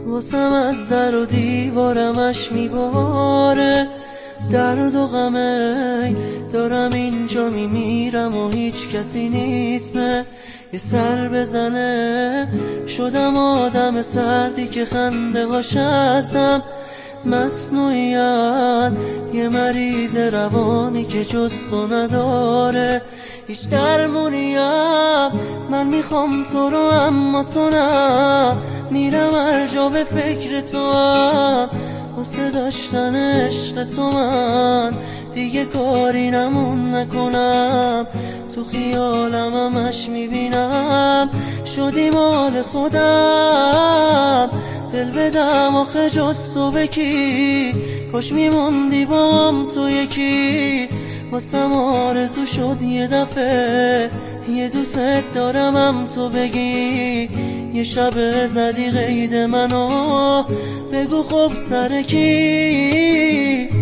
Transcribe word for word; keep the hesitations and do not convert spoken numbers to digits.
واسم از در و دیوارمش میباره، درد و غمه دارم اینجا میمیرم و هیچ کسی نیست نه یه سر بزنه. شدم آدم سردی که خنده هاش ازدم، مصنوعیت یه مریض روانی که جز تو نداره هیچ درمونیم. من میخوام تو رو اما تو نه، میرم هر جا به فکر تو هم، واسه داشتن عشق تو من دیگه کاری نمون نکنم. تو خیالم همش میبینم شدی مال خودم، دل بدم آخه جز تو بکی، کاش میموندی بام تو یکی. واسم آرزو شد یه دفعه یه دوست دارم هم تو بگی، یه شب زدی قید منو بگو خب سر کی.